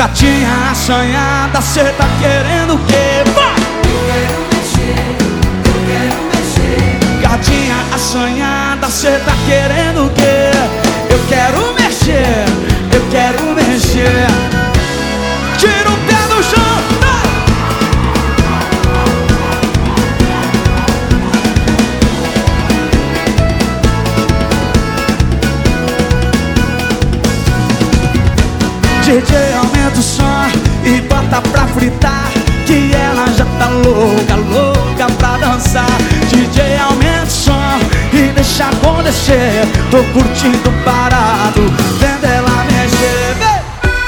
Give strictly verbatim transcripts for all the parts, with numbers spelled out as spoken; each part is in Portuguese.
Gatinha assanhada, cê tá querendo o quê? Vai! Eu quero mexer, eu quero mexer. Gatinha assanhada, cê tá querendo o quê? Eu quero mexer, eu quero mexer. Tira o pé do chão, vai! D J aumenta o som e bota pra fritar, que ela já tá louca, louca pra dançar. D J aumenta o som e deixa acontecer, tô curtindo parado, vendo ela mexer, vem!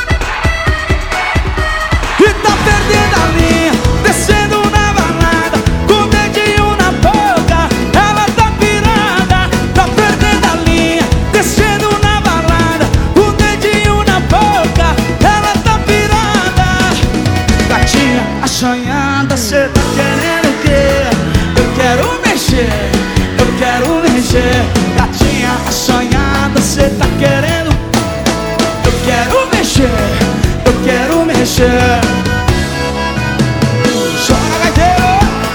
E tá perdendo a linha, descendo na balada, com o dedinho na boca, ela tá pirada. Tá perdendo a linha, descendo na balada, com o dedinho na boca, ela tá pirada. Gatinha assanhada, cê tá querendo o quê? Eu quero mexer, eu quero mexer. Gatinha assanhada, cê tá querendo? Eu quero mexer, eu quero mexer. Joga, gaiteiro!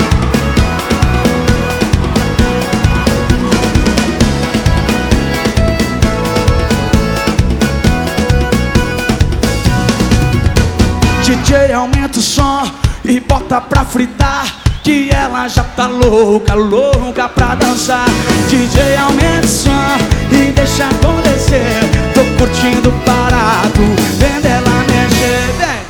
D J aumenta o som e bota pra fritar, que ela já tá louca, louca pra dançar. D J aumenta o som e deixa acontecer, tô curtindo parado, vendo ela mexer, vem!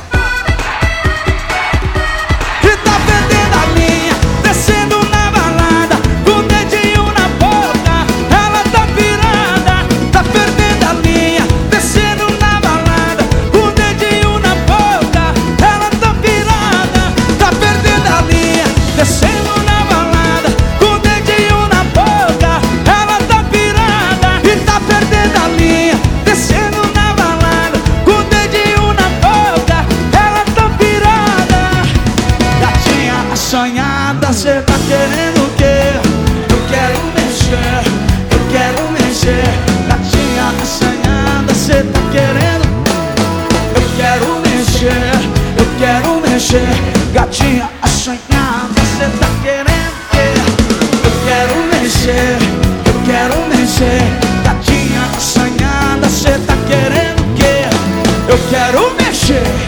E tá perdendo a linha, descendo na balada, com o dedinho na boca, ela tá pirada. Tá perdendo a linha, descendo na balada, com o dedinho na boca, ela tá pirada. Tá perdendo a linha, descendo na balada, com o dedinho na boca, ela tá pirada. E tá perdendo a linha, descendo na balada, com o dedinho na boca, ela tá pirada. Gatinha assanhada, cê tá querendo o quê? Eu quero mexer, eu quero mexer. Gatinha assanhada, cê tá querendo? Eu quero mexer, eu quero mexer. Gatinha assanhada, cê tá querendo o quê? Eu quero mexer, eu quero mexer. Gatinha assanhada, cê tá querendo o quê? Eu quero mexer,